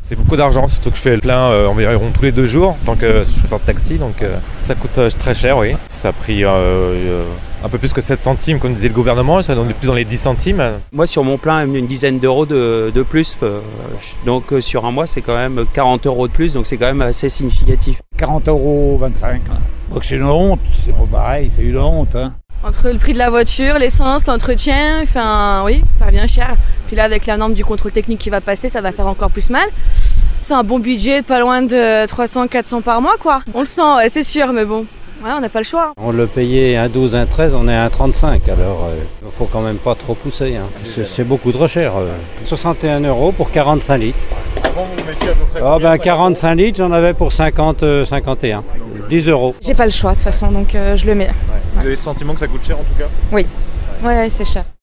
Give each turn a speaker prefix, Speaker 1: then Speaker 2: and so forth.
Speaker 1: C'est beaucoup d'argent, surtout que je fais le plein environ tous les 2 jours, en tant que chauffeur de taxi, donc ça coûte très cher, oui. Ça a pris un peu plus que 7 centimes, comme disait le gouvernement, ça donne plus dans les 10 centimes.
Speaker 2: Moi, sur mon plein, une dizaine d'euros de plus. Donc, sur un mois, c'est quand même 40 euros de plus, donc c'est quand même assez significatif.
Speaker 3: 40,25 €. Donc c'est une honte, c'est pas pareil, c'est une honte. Hein.
Speaker 4: Entre le prix de la voiture, l'essence, l'entretien, enfin oui, ça revient cher. Puis là, avec la norme du contrôle technique qui va passer, ça va faire encore plus mal. C'est un bon budget, pas loin de 300-400 par mois, quoi. On le sent, ouais, c'est sûr, mais bon, ouais, on n'a pas le choix.
Speaker 5: On le payait 1,12, 1,13, on est à 1,35, alors il faut quand même pas trop pousser. Hein. C'est beaucoup trop cher. 61 € pour 45 litres.
Speaker 1: Avant, vous mettiez à peu près
Speaker 5: 45 litres, j'en avais pour 51. 10 €.
Speaker 6: J'ai pas le choix de toute façon, donc je le mets.
Speaker 1: Vous avez le sentiment que ça coûte cher en tout cas ?
Speaker 6: Oui, ouais, c'est cher.